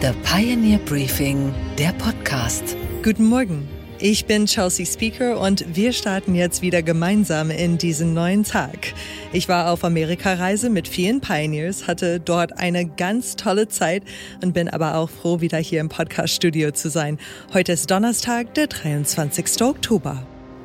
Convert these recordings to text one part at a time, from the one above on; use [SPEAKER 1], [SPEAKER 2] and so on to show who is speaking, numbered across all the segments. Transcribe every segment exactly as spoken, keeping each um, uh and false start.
[SPEAKER 1] The Pioneer Briefing, der Podcast.
[SPEAKER 2] Guten Morgen, ich bin Chelsea Speaker und wir starten jetzt wieder gemeinsam in diesen neuen Tag. Ich war auf Amerikareise mit vielen Pioneers, hatte dort eine ganz tolle Zeit und bin aber auch froh, wieder hier im Podcast-Studio zu sein. Heute ist Donnerstag, der dreiundzwanzigster Oktober.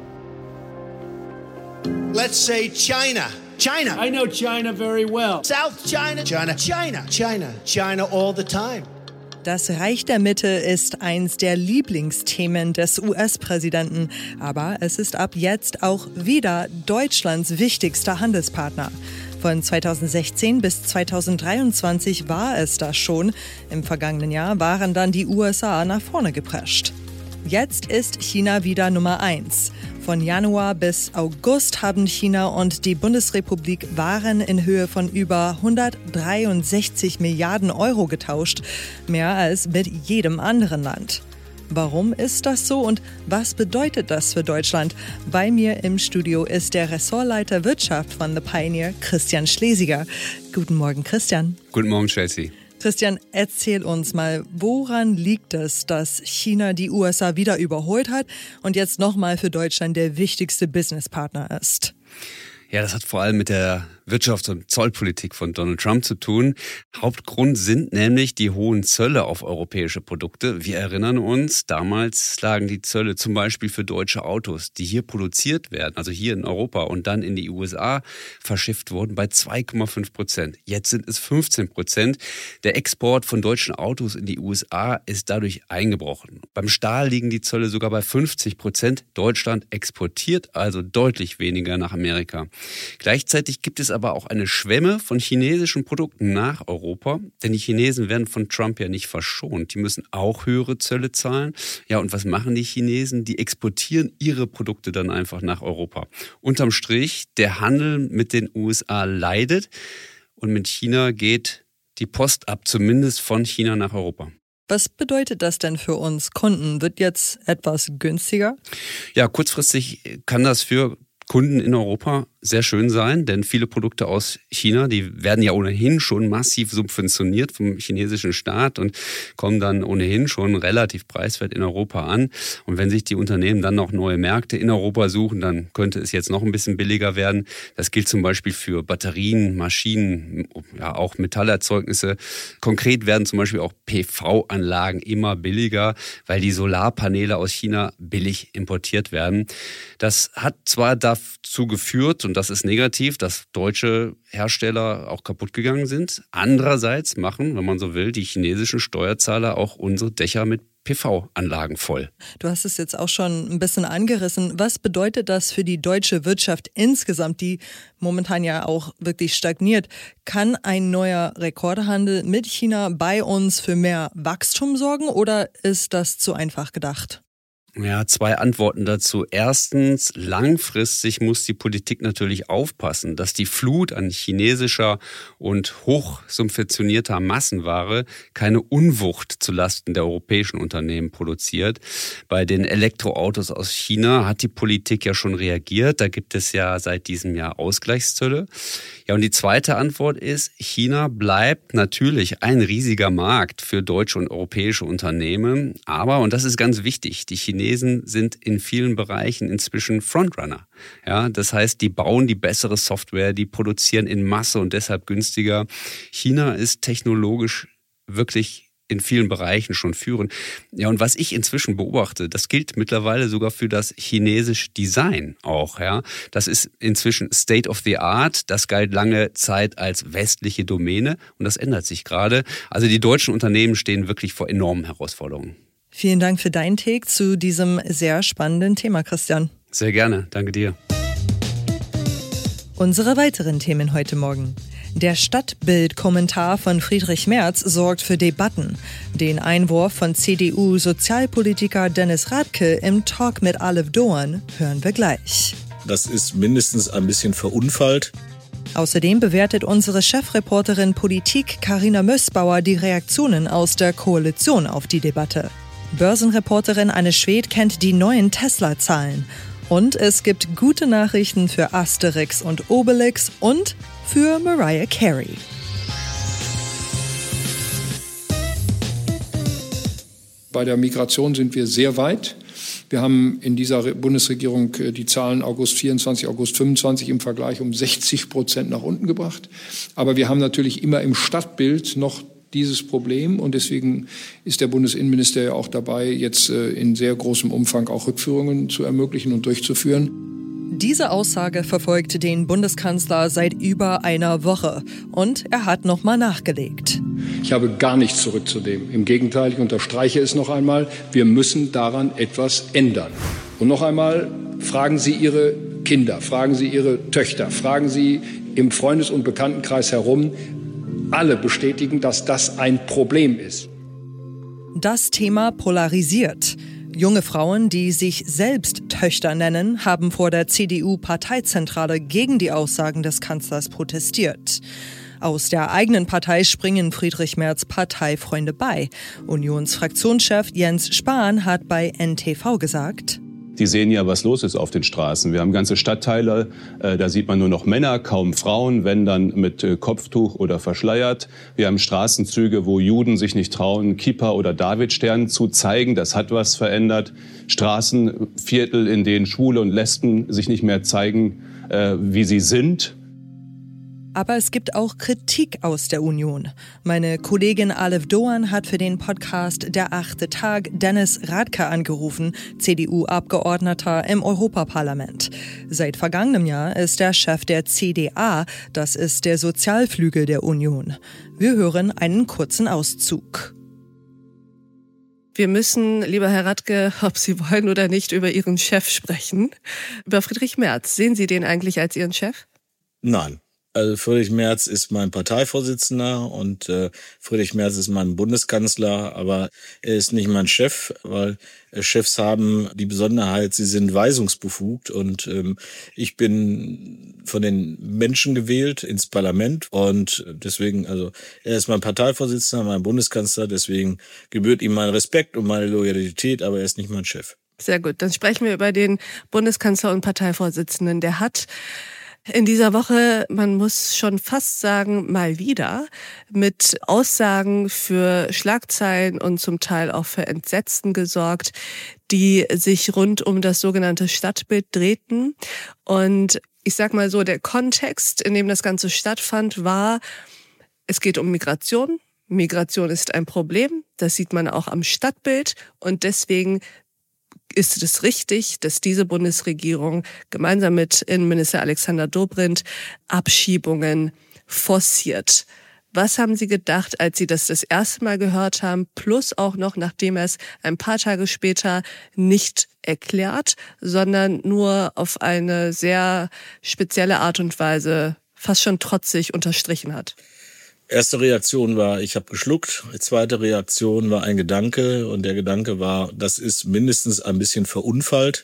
[SPEAKER 3] Let's say China. China.
[SPEAKER 4] I know China very well.
[SPEAKER 3] South China. China. China. China. China all the time.
[SPEAKER 2] Das Reich der Mitte ist eins der Lieblingsthemen des U S-Präsidenten. Aber es ist ab jetzt auch wieder Deutschlands wichtigster Handelspartner. Von zweitausendsechzehn bis zweitausenddreiundzwanzig war es das schon. Im vergangenen Jahr waren dann die U S A nach vorne geprescht. Jetzt ist China wieder Nummer eins. Von Januar bis August haben China und die Bundesrepublik Waren in Höhe von über hundertdreiundsechzig Milliarden Euro getauscht, mehr als mit jedem anderen Land. Warum ist das so und was bedeutet das für Deutschland? Bei mir im Studio ist der Ressortleiter Wirtschaft von The Pioneer, Christian Schlesiger. Guten Morgen, Christian.
[SPEAKER 5] Guten Morgen, Chelsea.
[SPEAKER 2] Christian, erzähl uns mal, woran liegt es, dass China die U S A wieder überholt hat und jetzt nochmal für Deutschland der wichtigste Businesspartner ist?
[SPEAKER 5] Ja, das hat vor allem mit der Wirtschafts- und Zollpolitik von Donald Trump zu tun. Hauptgrund sind nämlich die hohen Zölle auf europäische Produkte. Wir erinnern uns, damals lagen die Zölle zum Beispiel für deutsche Autos, die hier produziert werden, also hier in Europa und dann in die U S A verschifft wurden, bei zwei Komma fünf Prozent. Jetzt sind es fünfzehn Prozent. Der Export von deutschen Autos in die U S A ist dadurch eingebrochen. Beim Stahl liegen die Zölle sogar bei fünfzig Prozent. Deutschland exportiert also deutlich weniger nach Amerika. Gleichzeitig gibt es aber auch eine Schwemme von chinesischen Produkten nach Europa, denn die Chinesen werden von Trump ja nicht verschont. Die müssen auch höhere Zölle zahlen. Ja, und was machen die Chinesen? Die exportieren ihre Produkte dann einfach nach Europa. Unterm Strich, der Handel mit den U S A leidet und mit China geht die Post ab, zumindest von China nach Europa.
[SPEAKER 2] Was bedeutet das denn für uns Kunden? Wird jetzt etwas günstiger?
[SPEAKER 5] Ja, kurzfristig kann das für Kunden in Europa sehr schön sein, denn viele Produkte aus China, die werden ja ohnehin schon massiv subventioniert vom chinesischen Staat und kommen dann ohnehin schon relativ preiswert in Europa an. Und wenn sich die Unternehmen dann noch neue Märkte in Europa suchen, dann könnte es jetzt noch ein bisschen billiger werden. Das gilt zum Beispiel für Batterien, Maschinen, ja auch Metallerzeugnisse. Konkret werden zum Beispiel auch P V-Anlagen immer billiger, weil die Solarpaneele aus China billig importiert werden. Das hat zwar dazu geführt, und das ist negativ, dass deutsche Hersteller auch kaputt gegangen sind. Andererseits machen, wenn man so will, die chinesischen Steuerzahler auch unsere Dächer mit P V-Anlagen voll.
[SPEAKER 2] Du hast es jetzt auch schon ein bisschen angerissen. Was bedeutet das für die deutsche Wirtschaft insgesamt, die momentan ja auch wirklich stagniert? Kann ein neuer Rekordhandel mit China bei uns für mehr Wachstum sorgen oder ist das zu einfach gedacht?
[SPEAKER 5] Ja, zwei Antworten dazu. Erstens, langfristig muss die Politik natürlich aufpassen, dass die Flut an chinesischer und hochsubventionierter Massenware keine Unwucht zulasten der europäischen Unternehmen produziert. Bei den Elektroautos aus China hat die Politik ja schon reagiert. Da gibt es ja seit diesem Jahr Ausgleichszölle. Ja, und die zweite Antwort ist, China bleibt natürlich ein riesiger Markt für deutsche und europäische Unternehmen. Aber, und das ist ganz wichtig, die Chinesen sind in vielen Bereichen inzwischen Frontrunner. Ja, das heißt, die bauen die bessere Software, die produzieren in Masse und deshalb günstiger. China ist technologisch wirklich in vielen Bereichen schon führend. Ja, und was ich inzwischen beobachte, das gilt mittlerweile sogar für das chinesische Design auch. Ja, das ist inzwischen State of the Art. Das galt lange Zeit als westliche Domäne und das ändert sich gerade. Also die deutschen Unternehmen stehen wirklich vor enormen Herausforderungen.
[SPEAKER 2] Vielen Dank für deinen Take zu diesem sehr spannenden Thema, Christian.
[SPEAKER 5] Sehr gerne, danke dir.
[SPEAKER 2] Unsere weiteren Themen heute Morgen. Der Stadtbild-Kommentar von Friedrich Merz sorgt für Debatten. Den Einwurf von C D U-Sozialpolitiker Dennis Radke im Talk mit Olive Doan hören wir gleich.
[SPEAKER 6] Das ist mindestens ein bisschen verunfallt.
[SPEAKER 2] Außerdem bewertet unsere Chefreporterin Politik Carina Mössbauer die Reaktionen aus der Koalition auf die Debatte. Börsenreporterin Anne Schwedt kennt die neuen Tesla-Zahlen. Und es gibt gute Nachrichten für Asterix und Obelix und für Mariah Carey.
[SPEAKER 4] Bei der Migration sind wir sehr weit. Wir haben in dieser Bundesregierung die Zahlen August vierundzwanzig, August fünfundzwanzig im Vergleich um sechzig Prozent nach unten gebracht. Aber wir haben natürlich immer im Stadtbild noch dieses Problem. Und deswegen ist der Bundesinnenminister ja auch dabei, jetzt in sehr großem Umfang auch Rückführungen zu ermöglichen und durchzuführen.
[SPEAKER 2] Diese Aussage verfolgt den Bundeskanzler seit über einer Woche. Und er hat nochmal nachgelegt.
[SPEAKER 4] Ich habe gar nichts zurückzunehmen. Im Gegenteil, ich unterstreiche es noch einmal, wir müssen daran etwas ändern. Und noch einmal, fragen Sie Ihre Kinder, fragen Sie Ihre Töchter, fragen Sie im Freundes- und Bekanntenkreis herum. Alle bestätigen, dass das ein Problem ist.
[SPEAKER 2] Das Thema polarisiert. Junge Frauen, die sich selbst Töchter nennen, haben vor der C D U-Parteizentrale gegen die Aussagen des Kanzlers protestiert. Aus der eigenen Partei springen Friedrich Merz Parteifreunde bei. Unionsfraktionschef Jens Spahn hat bei N T V gesagt:
[SPEAKER 7] Die sehen ja, was los ist auf den Straßen. Wir haben ganze Stadtteile, äh, da sieht man nur noch Männer, kaum Frauen, wenn dann mit äh, Kopftuch oder verschleiert. Wir haben Straßenzüge, wo Juden sich nicht trauen, Kippa oder Davidstern zu zeigen. Das hat was verändert. Straßenviertel, in denen Schwule und Lesben sich nicht mehr zeigen, äh, wie sie sind.
[SPEAKER 2] Aber es gibt auch Kritik aus der Union. Meine Kollegin Alef Doan hat für den Podcast Der achte Tag Dennis Radke angerufen, C D U-Abgeordneter im Europaparlament. Seit vergangenem Jahr ist er Chef der C D A, das ist der Sozialflügel der Union. Wir hören einen kurzen Auszug.
[SPEAKER 8] Wir müssen, lieber Herr Radke, ob Sie wollen oder nicht, über Ihren Chef sprechen. Über Friedrich Merz. Sehen Sie den eigentlich als Ihren Chef?
[SPEAKER 6] Nein. Also Friedrich Merz ist mein Parteivorsitzender und äh, Friedrich Merz ist mein Bundeskanzler, aber er ist nicht mein Chef, weil äh, Chefs haben die Besonderheit, sie sind weisungsbefugt und ähm, ich bin von den Menschen gewählt ins Parlament und deswegen, also er ist mein Parteivorsitzender, mein Bundeskanzler, deswegen gebührt ihm mein Respekt und meine Loyalität, aber er ist nicht mein Chef.
[SPEAKER 8] Sehr gut, dann sprechen wir über den Bundeskanzler und Parteivorsitzenden. Der hat in dieser Woche, man muss schon fast sagen, mal wieder mit Aussagen für Schlagzeilen und zum Teil auch für Entsetzen gesorgt, die sich rund um das sogenannte Stadtbild drehten. Und ich sag mal so, der Kontext, in dem das Ganze stattfand, war, es geht um Migration. Migration ist ein Problem, das sieht man auch am Stadtbild und deswegen ist es richtig, dass diese Bundesregierung gemeinsam mit Innenminister Alexander Dobrindt Abschiebungen forciert. Was haben Sie gedacht, als Sie das das erste Mal gehört haben, plus auch noch, nachdem er es ein paar Tage später nicht erklärt, sondern nur auf eine sehr spezielle Art und Weise fast schon trotzig unterstrichen hat?
[SPEAKER 6] Erste Reaktion war, ich habe geschluckt. Die zweite Reaktion war ein Gedanke und der Gedanke war, das ist mindestens ein bisschen verunfallt.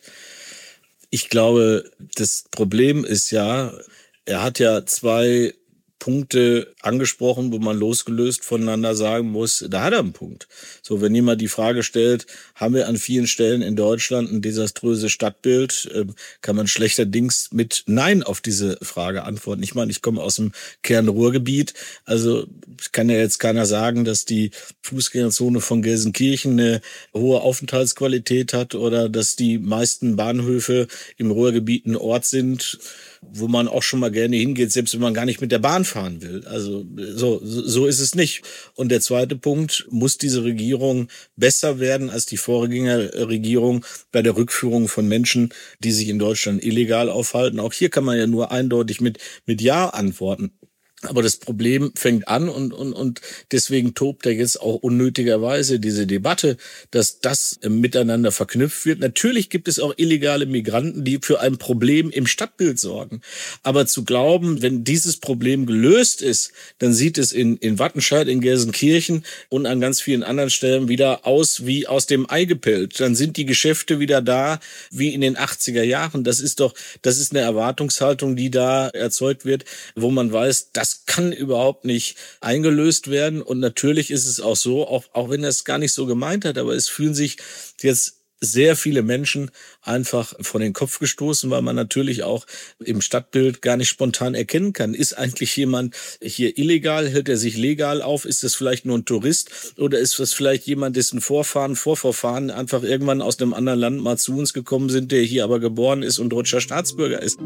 [SPEAKER 6] Ich glaube, das Problem ist ja, er hat ja zwei Punkte angesprochen, wo man losgelöst voneinander sagen muss, da hat er einen Punkt. So, wenn jemand die Frage stellt, haben wir an vielen Stellen in Deutschland ein desaströses Stadtbild, kann man schlechterdings mit Nein auf diese Frage antworten. Ich meine, ich komme aus dem Kernruhrgebiet, also kann ja jetzt keiner sagen, dass die Fußgängerzone von Gelsenkirchen eine hohe Aufenthaltsqualität hat oder dass die meisten Bahnhöfe im Ruhrgebiet ein Ort sind, wo man auch schon mal gerne hingeht, selbst wenn man gar nicht mit der Bahn fahren will. Also so, so ist es nicht. Und der zweite Punkt, muss diese Regierung besser werden als die Vorgängerregierung bei der Rückführung von Menschen, die sich in Deutschland illegal aufhalten. Auch hier kann man ja nur eindeutig mit, mit Ja antworten. Aber das Problem fängt an und, und, und deswegen tobt er jetzt auch unnötigerweise diese Debatte, dass das miteinander verknüpft wird. Natürlich gibt es auch illegale Migranten, die für ein Problem im Stadtbild sorgen. Aber zu glauben, wenn dieses Problem gelöst ist, dann sieht es in, in Wattenscheid, in Gelsenkirchen und an ganz vielen anderen Stellen wieder aus wie aus dem Ei gepellt. Dann sind die Geschäfte wieder da wie in den achtziger Jahren. Das ist doch, das ist eine Erwartungshaltung, die da erzeugt wird, wo man weiß, das kann überhaupt nicht eingelöst werden. Und natürlich ist es auch so, auch, auch wenn er es gar nicht so gemeint hat, aber es fühlen sich jetzt sehr viele Menschen einfach vor den Kopf gestoßen, weil man natürlich auch im Stadtbild gar nicht spontan erkennen kann. Ist eigentlich jemand hier illegal? Hält er sich legal auf? Ist das vielleicht nur ein Tourist? Oder ist das vielleicht jemand, dessen Vorfahren, Vorvorfahren einfach irgendwann aus einem anderen Land mal zu uns gekommen sind, der hier aber geboren ist und deutscher Staatsbürger ist?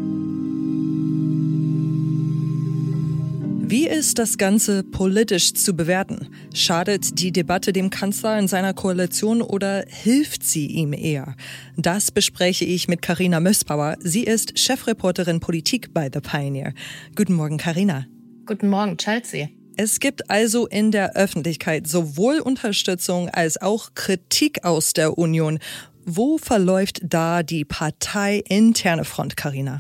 [SPEAKER 2] Wie ist das Ganze politisch zu bewerten? Schadet die Debatte dem Kanzler in seiner Koalition oder hilft sie ihm eher? Das bespreche ich mit Carina Mössbauer. Sie ist Chefreporterin Politik bei The Pioneer. Guten Morgen, Carina.
[SPEAKER 9] Guten Morgen, Chelsea.
[SPEAKER 2] Es gibt also in der Öffentlichkeit sowohl Unterstützung als auch Kritik aus der Union. Wo verläuft da die parteiinterne Front, Carina?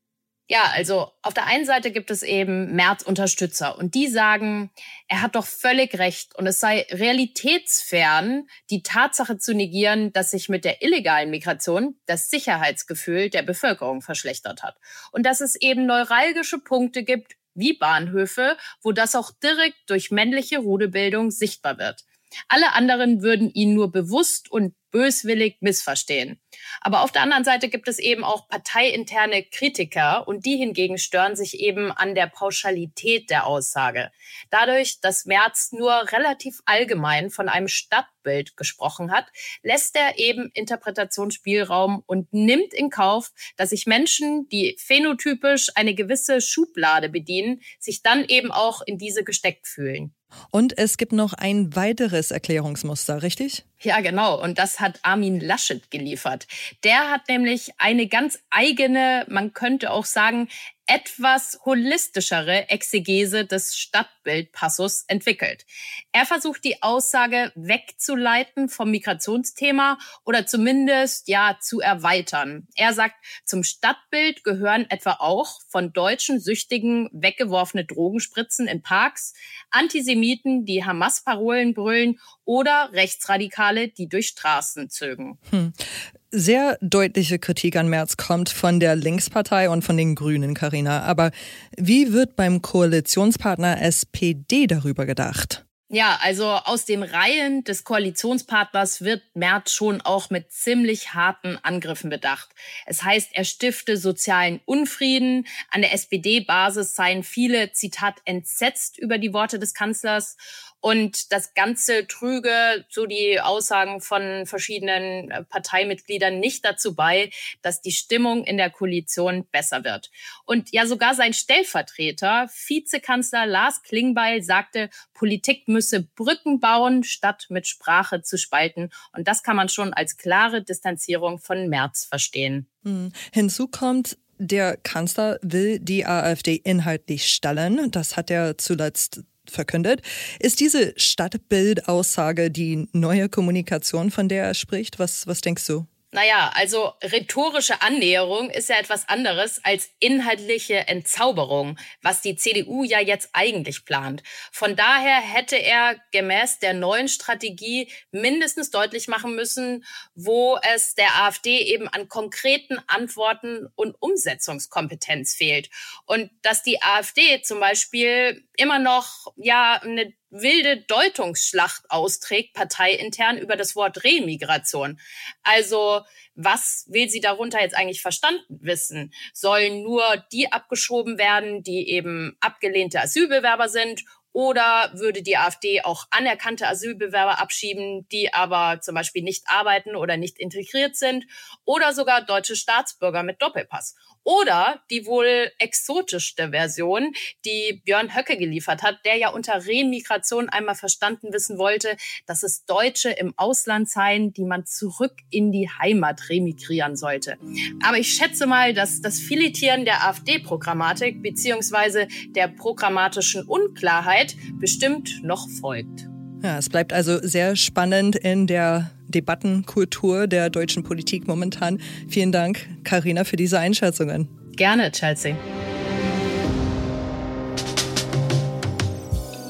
[SPEAKER 9] Ja, also auf der einen Seite gibt es eben Merz-Unterstützer und die sagen, er hat doch völlig recht und es sei realitätsfern, die Tatsache zu negieren, dass sich mit der illegalen Migration das Sicherheitsgefühl der Bevölkerung verschlechtert hat und dass es eben neuralgische Punkte gibt, wie Bahnhöfe, wo das auch direkt durch männliche Rudelbildung sichtbar wird. Alle anderen würden ihn nur bewusst und böswillig missverstehen. Aber auf der anderen Seite gibt es eben auch parteiinterne Kritiker und die hingegen stören sich eben an der Pauschalität der Aussage. Dadurch, dass Merz nur relativ allgemein von einem Stadtbild gesprochen hat, lässt er eben Interpretationsspielraum und nimmt in Kauf, dass sich Menschen, die phänotypisch eine gewisse Schublade bedienen, sich dann eben auch in diese gesteckt fühlen.
[SPEAKER 2] Und es gibt noch ein weiteres Erklärungsmuster, richtig?
[SPEAKER 9] Ja, genau. Und das hat Armin Laschet geliefert. Der hat nämlich eine ganz eigene, man könnte auch sagen, etwas holistischere Exegese des Stadtbildpassus entwickelt. Er versucht, die Aussage wegzuleiten vom Migrationsthema oder zumindest ja zu erweitern. Er sagt, zum Stadtbild gehören etwa auch von deutschen Süchtigen weggeworfene Drogenspritzen in Parks, Antisemiten, die Hamas-Parolen brüllen oder Rechtsradikale, die durch Straßen zögen.
[SPEAKER 2] Hm. Sehr deutliche Kritik an Merz kommt von der Linkspartei und von den Grünen, Carina. Aber wie wird beim Koalitionspartner S P D darüber gedacht?
[SPEAKER 9] Ja, also aus den Reihen des Koalitionspartners wird Merz schon auch mit ziemlich harten Angriffen bedacht. Es heißt, er stifte sozialen Unfrieden. An der S P D-Basis seien viele, Zitat, entsetzt über die Worte des Kanzlers. Und das Ganze trüge, so die Aussagen von verschiedenen Parteimitgliedern, nicht dazu bei, dass die Stimmung in der Koalition besser wird. Und ja, sogar sein Stellvertreter, Vizekanzler Lars Klingbeil, sagte, Politik müsse Brücken bauen, statt mit Sprache zu spalten. Und das kann man schon als klare Distanzierung von Merz verstehen.
[SPEAKER 2] Hm. Hinzu kommt, der Kanzler will die AfD inhaltlich stellen. Das hat er zuletzt verkündet. Ist diese Stadtbildaussage die neue Kommunikation, von der er spricht? Was, was denkst du?
[SPEAKER 9] Naja, also rhetorische Annäherung ist ja etwas anderes als inhaltliche Entzauberung, was die C D U ja jetzt eigentlich plant. Von daher hätte er gemäß der neuen Strategie mindestens deutlich machen müssen, wo es der AfD eben an konkreten Antworten und Umsetzungskompetenz fehlt. Und dass die AfD zum Beispiel immer noch ja eine wilde Deutungsschlacht austrägt, parteiintern, über das Wort Remigration. Also, was will sie darunter jetzt eigentlich verstanden wissen? Sollen nur die abgeschoben werden, die eben abgelehnte Asylbewerber sind? Oder würde die AfD auch anerkannte Asylbewerber abschieben, die aber zum Beispiel nicht arbeiten oder nicht integriert sind? Oder sogar deutsche Staatsbürger mit Doppelpass? Oder die wohl exotischste Version, die Björn Höcke geliefert hat, der ja unter Remigration einmal verstanden wissen wollte, dass es Deutsche im Ausland seien, die man zurück in die Heimat remigrieren sollte. Aber ich schätze mal, dass das Filetieren der AfD-Programmatik beziehungsweise der programmatischen Unklarheit bestimmt noch folgt.
[SPEAKER 2] Ja, es bleibt also sehr spannend in der Debattenkultur der deutschen Politik momentan. Vielen Dank, Carina, für diese Einschätzungen.
[SPEAKER 9] Gerne, Chelsea.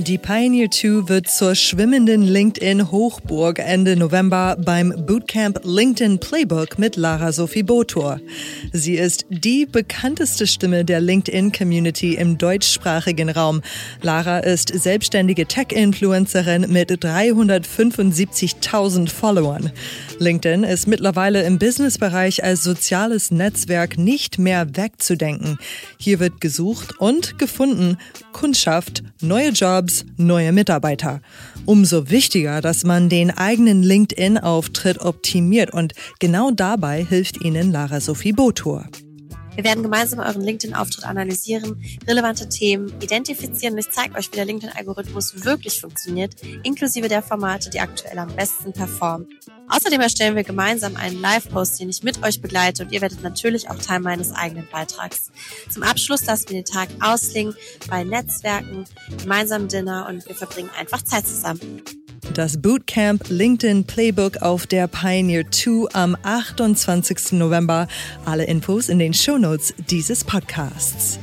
[SPEAKER 2] Die Pioneer zwei wird zur schwimmenden LinkedIn-Hochburg Ende November beim Bootcamp LinkedIn Playbook mit Lara Sophie Botor. Sie ist die bekannteste Stimme der LinkedIn-Community im deutschsprachigen Raum. Lara ist selbstständige Tech-Influencerin mit dreihundertfünfundsiebzigtausend Followern. LinkedIn ist mittlerweile im Businessbereich als soziales Netzwerk nicht mehr wegzudenken. Hier wird gesucht und gefunden, Kundschaft, neue Jobs, neue Mitarbeiter. Umso wichtiger, dass man den eigenen LinkedIn-Auftritt optimiert und genau dabei hilft Ihnen Lara Sophie Botor.
[SPEAKER 10] Wir werden gemeinsam euren LinkedIn-Auftritt analysieren, relevante Themen identifizieren und ich zeige euch, wie der LinkedIn-Algorithmus wirklich funktioniert, inklusive der Formate, die aktuell am besten performen. Außerdem erstellen wir gemeinsam einen Live-Post, den ich mit euch begleite und ihr werdet natürlich auch Teil meines eigenen Beitrags. Zum Abschluss lassen wir den Tag ausklingen bei Netzwerken, gemeinsamen Dinner und wir verbringen einfach Zeit zusammen.
[SPEAKER 2] Das Bootcamp LinkedIn Playbook auf der Pioneer zwei am achtundzwanzigsten November. Alle Infos in den Shownotes dieses Podcasts.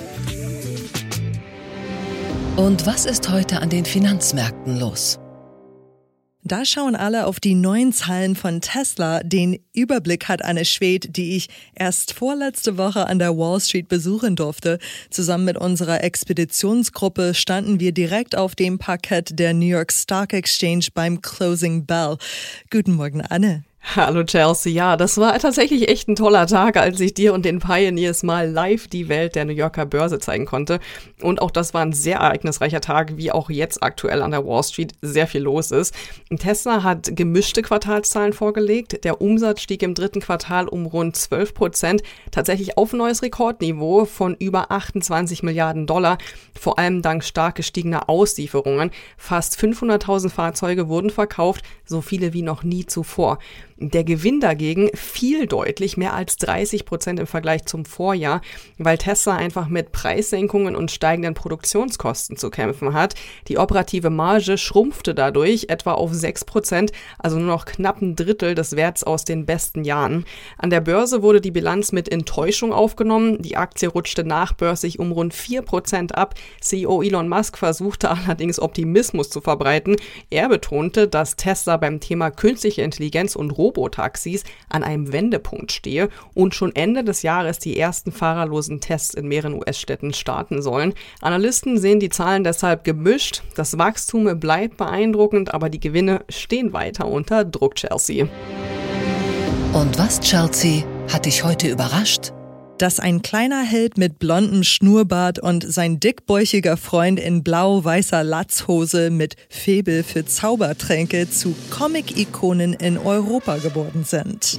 [SPEAKER 1] Und was ist heute an den Finanzmärkten los?
[SPEAKER 2] Da schauen alle auf die neuen Zahlen von Tesla. Den Überblick hat Anne Schwedt, die ich erst vorletzte Woche an der Wall Street besuchen durfte. Zusammen mit unserer Expeditionsgruppe standen wir direkt auf dem Parkett der New York Stock Exchange beim Closing Bell. Guten Morgen, Anne.
[SPEAKER 11] Hallo Chelsea, ja, das war tatsächlich echt ein toller Tag, als ich dir und den Pioneers mal live die Welt der New Yorker Börse zeigen konnte. Und auch das war ein sehr ereignisreicher Tag, wie auch jetzt aktuell an der Wall Street sehr viel los ist. Tesla hat gemischte Quartalszahlen vorgelegt. Der Umsatz stieg im dritten Quartal um rund zwölf Prozent, tatsächlich auf ein neues Rekordniveau von über achtundzwanzig Milliarden Dollar, vor allem dank stark gestiegener Auslieferungen. Fast fünfhunderttausend Fahrzeuge wurden verkauft, so viele wie noch nie zuvor. Der Gewinn dagegen fiel deutlich, mehr als dreißig Prozent im Vergleich zum Vorjahr, weil Tesla einfach mit Preissenkungen und steigenden Produktionskosten zu kämpfen hat. Die operative Marge schrumpfte dadurch etwa auf sechs Prozent, also nur noch knapp ein Drittel des Werts aus den besten Jahren. An der Börse wurde die Bilanz mit Enttäuschung aufgenommen. Die Aktie rutschte nachbörslich um rund vier Prozent ab. C E O Elon Musk versuchte allerdings Optimismus zu verbreiten. Er betonte, dass Tesla beim Thema künstliche Intelligenz und Robotaxis an einem Wendepunkt stehe und schon Ende des Jahres die ersten fahrerlosen Tests in mehreren U S-Städten starten sollen. Analysten sehen die Zahlen deshalb gemischt. Das Wachstum bleibt beeindruckend, aber die Gewinne stehen weiter unter Druck, Chelsea.
[SPEAKER 1] Und was, Chelsea, hat dich heute überrascht?
[SPEAKER 2] Dass ein kleiner Held mit blondem Schnurrbart und sein dickbäuchiger Freund in blau-weißer Latzhose mit Faible für Zaubertränke zu Comic-Ikonen in Europa geworden sind.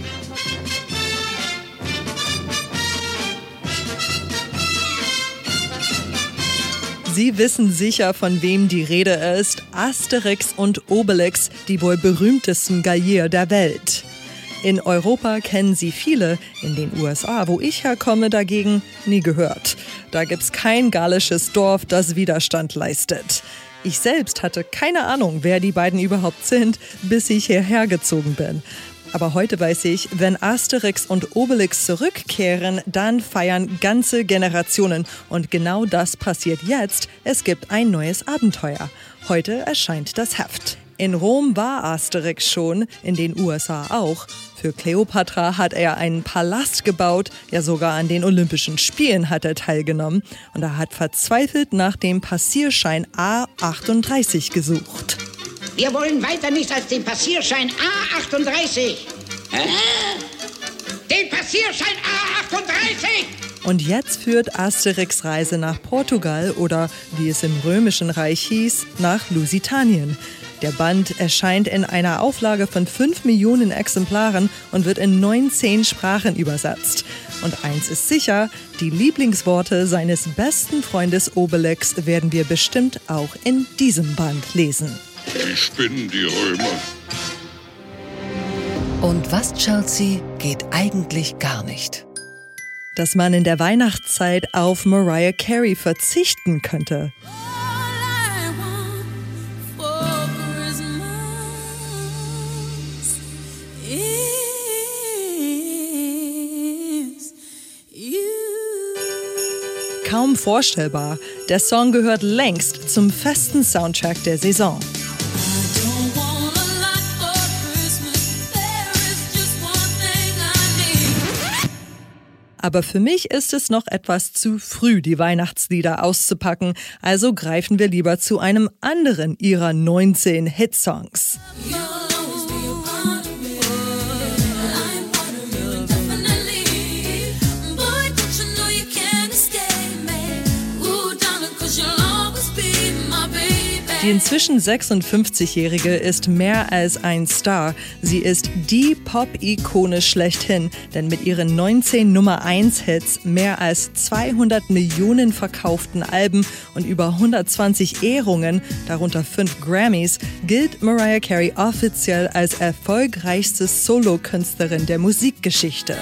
[SPEAKER 2] Sie wissen sicher, von wem die Rede ist. Asterix und Obelix, die wohl berühmtesten Gallier der Welt. In Europa kennen sie viele, in den U S A, wo ich herkomme, dagegen nie gehört. Da gibt's kein gallisches Dorf, das Widerstand leistet. Ich selbst hatte keine Ahnung, wer die beiden überhaupt sind, bis ich hierher gezogen bin. Aber heute weiß ich, wenn Asterix und Obelix zurückkehren, dann feiern ganze Generationen. Und genau das passiert jetzt. Es gibt ein neues Abenteuer. Heute erscheint das Heft. In Rom war Asterix schon, in den U S A auch. Für Kleopatra hat er einen Palast gebaut, ja sogar an den Olympischen Spielen hat er teilgenommen. Und er hat verzweifelt nach dem Passierschein A achtunddreißig gesucht.
[SPEAKER 12] Wir wollen weiter nichts als den Passierschein A achtunddreißig. Hä? Den Passierschein A achtunddreißig!
[SPEAKER 2] Und jetzt führt Asterix Reise nach Portugal oder, wie es im Römischen Reich hieß, nach Lusitanien. Der Band erscheint in einer Auflage von fünf Millionen Exemplaren und wird in neunzehn Sprachen übersetzt. Und eins ist sicher, die Lieblingsworte seines besten Freundes Obelix werden wir bestimmt auch in diesem Band lesen.
[SPEAKER 13] Ich bin die Römer.
[SPEAKER 1] Und was, Chelsea, geht eigentlich gar nicht?
[SPEAKER 2] Dass man in der Weihnachtszeit auf Mariah Carey verzichten könnte. kaum vorstellbar. Der Song gehört längst zum festen Soundtrack der Saison. Aber für mich ist es noch etwas zu früh, die Weihnachtslieder auszupacken. Also greifen wir lieber zu einem anderen ihrer neunzehn Hitsongs. Die inzwischen sechsundfünfzigjährige ist mehr als ein Star. Sie ist die Pop-Ikone schlechthin, denn mit ihren neunzehn Nummer eins Hits, mehr als zweihundert Millionen verkauften Alben und über hundertzwanzig Ehrungen, darunter fünf Grammys, gilt Mariah Carey offiziell als erfolgreichste Solokünstlerin der Musikgeschichte.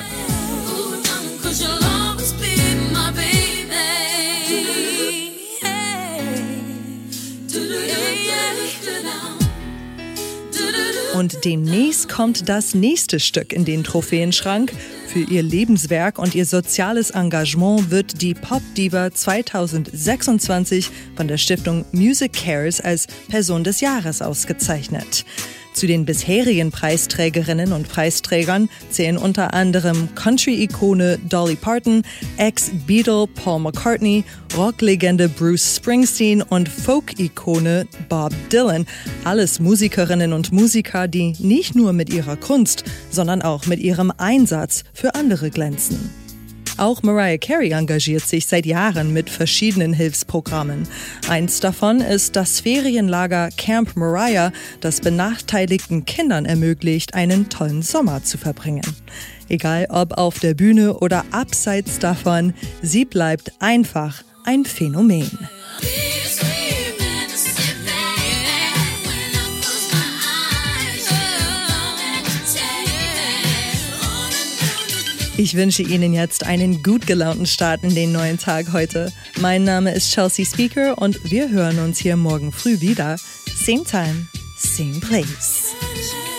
[SPEAKER 2] Und demnächst kommt das nächste Stück in den Trophäenschrank. Für ihr Lebenswerk und ihr soziales Engagement wird die Pop-Diva zweitausendsechsundzwanzig von der Stiftung Music Cares als Person des Jahres ausgezeichnet. Zu den bisherigen Preisträgerinnen und Preisträgern zählen unter anderem Country-Ikone Dolly Parton, Ex-Beatle Paul McCartney, Rocklegende Bruce Springsteen und Folk-Ikone Bob Dylan. Alles Musikerinnen und Musiker, die nicht nur mit ihrer Kunst, sondern auch mit ihrem Einsatz für andere glänzen. Auch Mariah Carey engagiert sich seit Jahren mit verschiedenen Hilfsprogrammen. Eins davon ist das Ferienlager Camp Mariah, das benachteiligten Kindern ermöglicht, einen tollen Sommer zu verbringen. Egal ob auf der Bühne oder abseits davon, sie bleibt einfach ein Phänomen. Ich wünsche Ihnen jetzt einen gut gelaunten Start in den neuen Tag heute. Mein Name ist Chelsea Speaker und wir hören uns hier morgen früh wieder. Same time, same place.